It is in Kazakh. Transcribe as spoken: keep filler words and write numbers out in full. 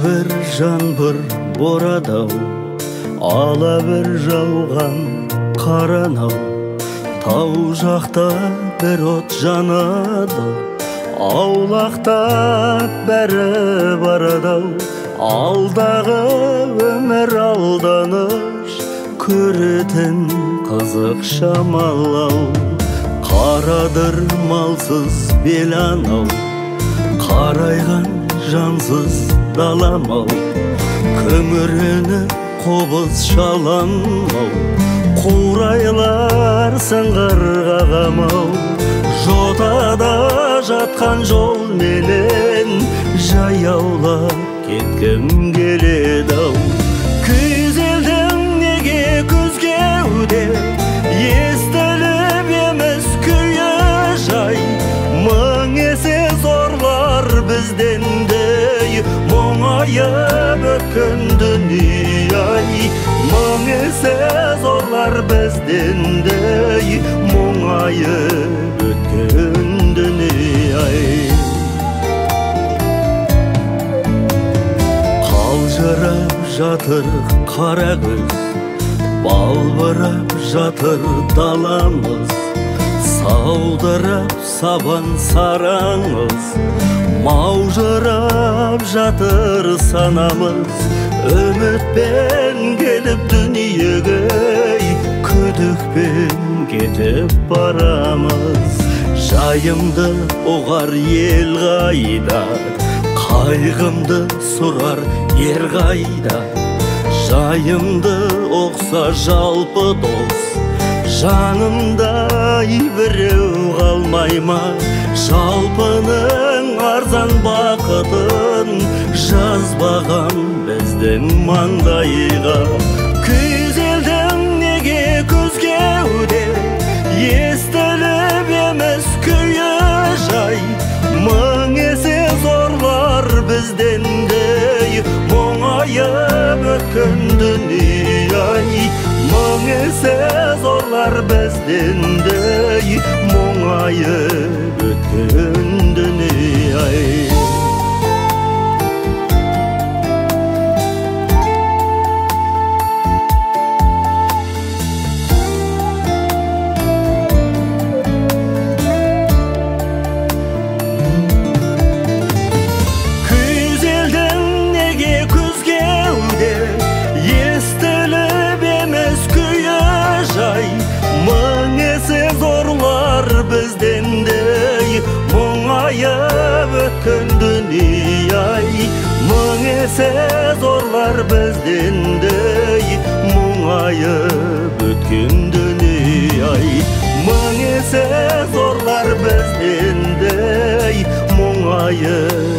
bir жаңбыр борадау, ала бір жауған қаранау. Тау жақта бір от жанады, аулақтап бәрі барадау. Алдағы өмір алданыш, көретін қызық шамалау. Қарадыр малсыз бел анау, қарайған жансыз даламау. Көміріні қобыз шаламау, қурайлар сыңғырға қамау. Жотада жатқан жол менен жаяулап кеткім келеді-ау. Күзелдің неге күзгеуде, естіліп емес күйі жай. Мың есе зорлар бізден де, мұңайып өткен дүние-ай. Мың есе зорлар бізден де, мұңайып өткен дүние-ай. Қалжырап жатыр қара көз, балбырап жатыр даламыз. Саудырап сабан сараңыз, маужырап жатыр санамыз. Үмітпен келіп дүниеге, күдікпен кетіп барамыз. Жайымды ұғар ел қайда, қайғымды сұрар ер қайда. Жайымды оқса жалпы дос, жанымдай біреу қалмай ма? Жалпының арзан бақытын жазбаған біздің маңдайға. Күзелдің неге күзгеуде, естіліп емес күйі жай. Мың есе зорлар бізден де, мұңайып өткен дүние-ай. Мың есе зорлар бізден де, мұңайып өткен дүние-ай. Мың есе зорлар бізден де, мұңайып өткен дүние-ай. Мың есе зорлар бізден де, мұңайып өткен дүние-ай. Мың есе зорлар бізден де, мұңайып